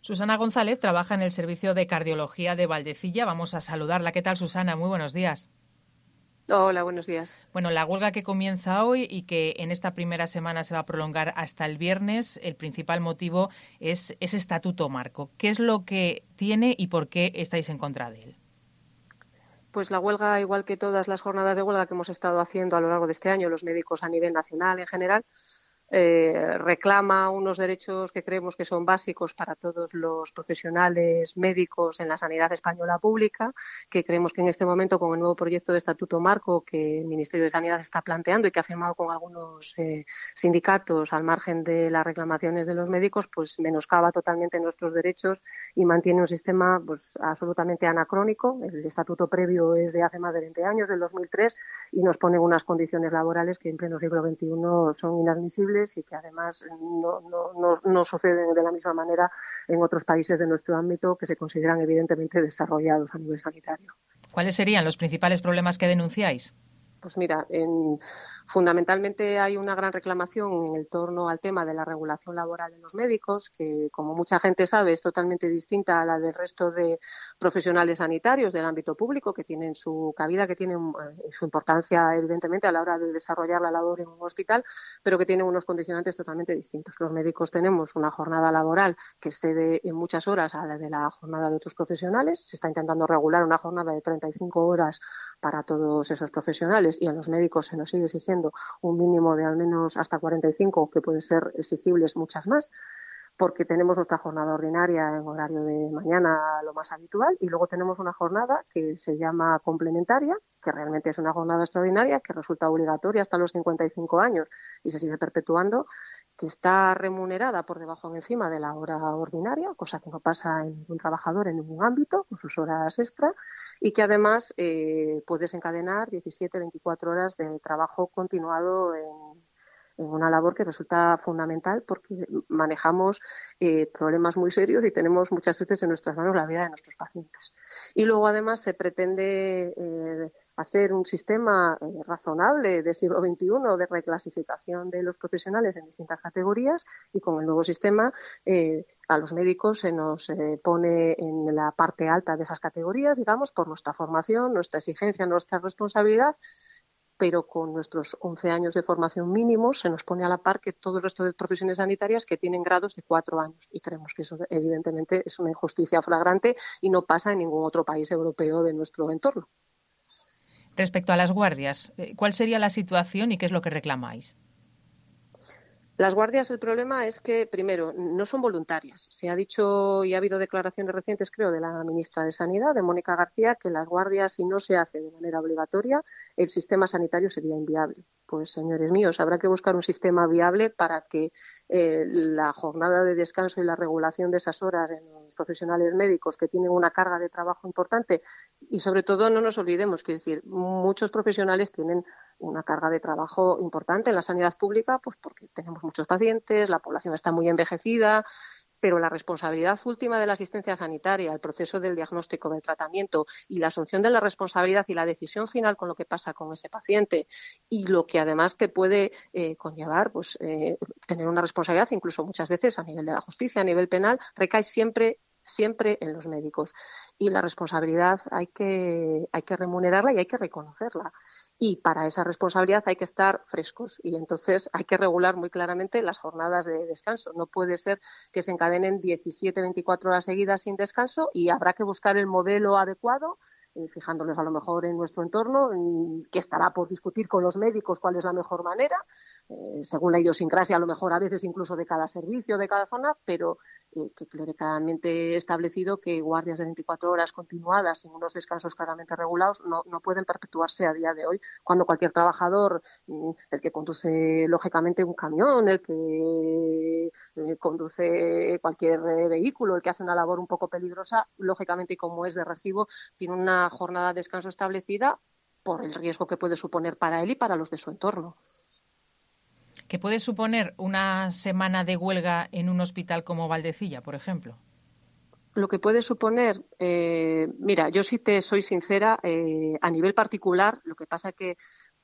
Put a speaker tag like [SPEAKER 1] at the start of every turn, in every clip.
[SPEAKER 1] Susana González trabaja en el Servicio de Cardiología de Valdecilla. Vamos a saludarla. ¿Qué tal, Susana? Muy buenos días.
[SPEAKER 2] Hola, buenos días.
[SPEAKER 1] Bueno, la huelga que comienza hoy y que en esta primera semana se va a prolongar hasta el viernes, el principal motivo es ese estatuto marco. ¿Qué es lo que tiene y por qué estáis en contra de él?
[SPEAKER 2] Pues la huelga, igual que todas las jornadas de huelga que hemos estado haciendo a lo largo de este año, los médicos a nivel nacional en general, reclama unos derechos que creemos que son básicos para todos los profesionales médicos en la sanidad española pública, que creemos que en este momento, con el nuevo proyecto de Estatuto Marco que el Ministerio de Sanidad está planteando y que ha firmado con algunos sindicatos al margen de las reclamaciones de los médicos, pues menoscaba totalmente nuestros derechos y mantiene un sistema pues absolutamente anacrónico. El estatuto previo es de hace más de 20 años, del 2003, y nos pone unas condiciones laborales que en pleno siglo XXI son inadmisibles y que además no suceden de la misma manera en otros países de nuestro ámbito que se consideran evidentemente desarrollados a nivel sanitario.
[SPEAKER 1] ¿Cuáles serían los principales problemas que denunciáis?
[SPEAKER 2] Pues mira, fundamentalmente hay una gran reclamación en torno al tema de la regulación laboral de los médicos, que como mucha gente sabe es totalmente distinta a la del resto de profesionales sanitarios del ámbito público, que tienen su cabida, que tienen su importancia evidentemente a la hora de desarrollar la labor en un hospital, pero que tienen unos condicionantes totalmente distintos. Los médicos tenemos una jornada laboral que excede en muchas horas a la de la jornada de otros profesionales. Se está intentando regular una jornada de 35 horas para todos esos profesionales, y a los médicos se nos sigue exigiendo un mínimo de al menos hasta 45, que pueden ser exigibles muchas más, porque tenemos nuestra jornada ordinaria en horario de mañana, lo más habitual, y luego tenemos una jornada que se llama complementaria, que realmente es una jornada extraordinaria, que resulta obligatoria hasta los 55 años y se sigue perpetuando, que está remunerada por debajo encima de la hora ordinaria, cosa que no pasa en ningún trabajador en ningún ámbito, con sus horas extra, y que además puede desencadenar 17, 24 horas de trabajo continuado en una labor que resulta fundamental porque manejamos problemas muy serios y tenemos muchas veces en nuestras manos la vida de nuestros pacientes. Y luego además se pretende hacer un sistema razonable de siglo XXI de reclasificación de los profesionales en distintas categorías, y con el nuevo sistema a los médicos se nos pone en la parte alta de esas categorías, digamos, por nuestra formación, nuestra exigencia, nuestra responsabilidad, pero con nuestros 11 años de formación mínimos se nos pone a la par que todo el resto de profesiones sanitarias que tienen grados de 4 años. Y creemos que eso evidentemente es una injusticia flagrante y no pasa en ningún otro país europeo de nuestro entorno.
[SPEAKER 1] Respecto a las guardias, ¿cuál sería la situación y qué es lo que reclamáis?
[SPEAKER 2] Las guardias, el problema es que, primero, no son voluntarias. Se ha dicho y ha habido declaraciones recientes, creo, de la ministra de Sanidad, de Mónica García, que las guardias, si no se hace de manera obligatoria, el sistema sanitario sería inviable. Pues, señores míos, habrá que buscar un sistema viable para que la jornada de descanso y la regulación de esas horas en los profesionales médicos que tienen una carga de trabajo importante, y sobre todo no nos olvidemos que, es decir, muchos profesionales tienen una carga de trabajo importante en la sanidad pública, pues porque tenemos muchos pacientes, la población está muy envejecida, pero la responsabilidad última de la asistencia sanitaria, el proceso del diagnóstico, del tratamiento y la asunción de la responsabilidad y la decisión final con lo que pasa con ese paciente, y lo que además te puede conllevar pues tener una responsabilidad incluso muchas veces a nivel de la justicia, a nivel penal, recae siempre en los médicos. Y la responsabilidad hay que remunerarla y hay que reconocerla. Y para esa responsabilidad hay que estar frescos, y entonces hay que regular muy claramente las jornadas de descanso. No puede ser que se encadenen 17, 24 horas seguidas sin descanso, y habrá que buscar el modelo adecuado, fijándonos a lo mejor en nuestro entorno, que estará por discutir con los médicos cuál es la mejor manera, según la idiosincrasia a lo mejor a veces incluso de cada servicio, de cada zona, pero que quede claramente establecido que guardias de 24 horas continuadas sin unos descansos claramente regulados no pueden perpetuarse a día de hoy, cuando cualquier trabajador, el que conduce lógicamente un camión, el que conduce cualquier vehículo, el que hace una labor un poco peligrosa, lógicamente, y como es de recibo, tiene una jornada de descanso establecida por el riesgo que puede suponer para él y para los de su entorno.
[SPEAKER 1] ¿Qué puede suponer una semana de huelga en un hospital como Valdecilla, por ejemplo?
[SPEAKER 2] Lo que puede suponer, mira, yo sí te soy sincera, a nivel particular, lo que pasa que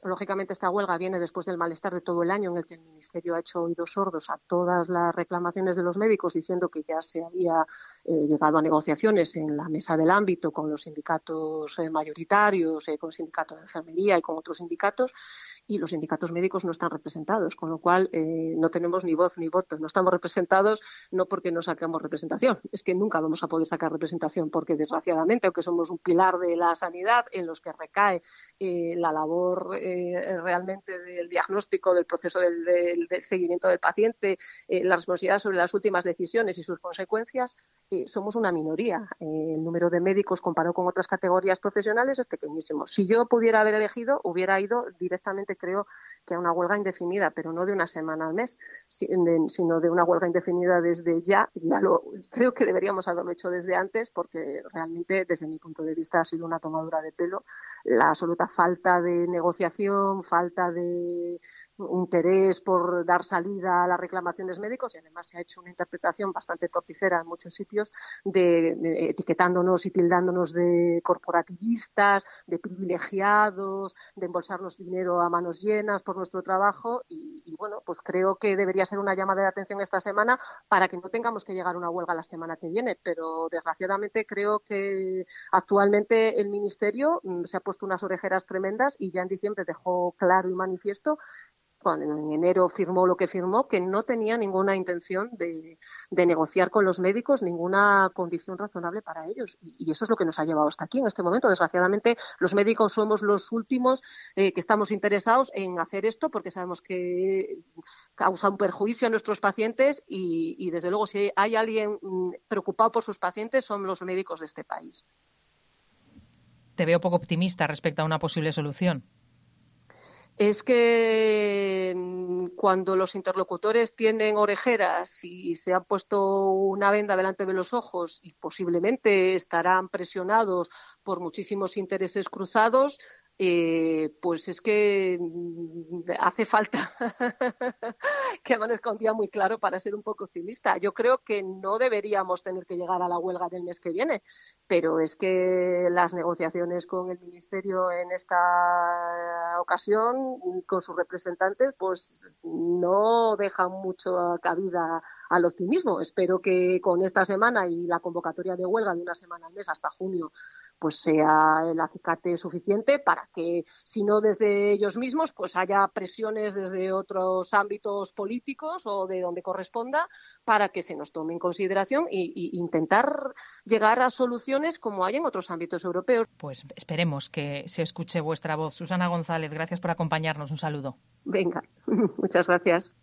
[SPEAKER 2] Lógicamente, esta huelga viene después del malestar de todo el año en el que el Ministerio ha hecho oídos sordos a todas las reclamaciones de los médicos diciendo que ya se había llegado a negociaciones en la mesa del ámbito con los sindicatos mayoritarios, con el sindicato de enfermería y con otros sindicatos, y los sindicatos médicos no están representados, con lo cual no tenemos ni voz ni voto. No estamos representados no porque no saquemos representación, es que nunca vamos a poder sacar representación porque, desgraciadamente, aunque somos un pilar de la sanidad en los que recae la labor realmente del diagnóstico, del proceso del seguimiento del paciente, la responsabilidad sobre las últimas decisiones y sus consecuencias, somos una minoría. El número de médicos comparado con otras categorías profesionales es pequeñísimo. Si yo pudiera haber elegido, hubiera ido directamente, creo, que a una huelga indefinida, pero no de una semana al mes, sino de una huelga indefinida desde ya. Creo que deberíamos haberlo hecho desde antes, porque realmente, desde mi punto de vista, ha sido una tomadura de pelo la absoluta falta de negociación, falta de interés por dar salida a las reclamaciones médicos, y además se ha hecho una interpretación bastante torticera en muchos sitios, de etiquetándonos y tildándonos de corporativistas, de privilegiados, de embolsarnos dinero a manos llenas por nuestro trabajo, y bueno, pues creo que debería ser una llamada de atención esta semana para que no tengamos que llegar a una huelga la semana que viene, pero desgraciadamente creo que actualmente el Ministerio se ha puesto unas orejeras tremendas y ya en diciembre dejó claro y manifiesto, cuando en enero firmó lo que firmó, que no tenía ninguna intención de negociar con los médicos ninguna condición razonable para ellos. Y eso es lo que nos ha llevado hasta aquí en este momento. Desgraciadamente, los médicos somos los últimos que estamos interesados en hacer esto, porque sabemos que causa un perjuicio a nuestros pacientes y desde luego, si hay alguien preocupado por sus pacientes, son los médicos de este país.
[SPEAKER 1] Te veo poco optimista respecto a una posible solución.
[SPEAKER 2] Es que cuando los interlocutores tienen orejeras y se han puesto una venda delante de los ojos y posiblemente estarán presionados por muchísimos intereses cruzados, pues es que hace falta que amanezca un día muy claro para ser un poco optimista. Yo creo que no deberíamos tener que llegar a la huelga del mes que viene, pero es que las negociaciones con el Ministerio en esta ocasión, con sus representantes, pues no dejan mucho cabida al optimismo. Espero que con esta semana y la convocatoria de huelga de una semana al mes hasta junio, pues sea el acicate suficiente para que, si no desde ellos mismos, pues haya presiones desde otros ámbitos políticos o de donde corresponda para que se nos tome en consideración e intentar llegar a soluciones como hay en otros ámbitos europeos.
[SPEAKER 1] Pues esperemos que se escuche vuestra voz. Susana González, gracias por acompañarnos. Un saludo.
[SPEAKER 2] Venga, muchas gracias.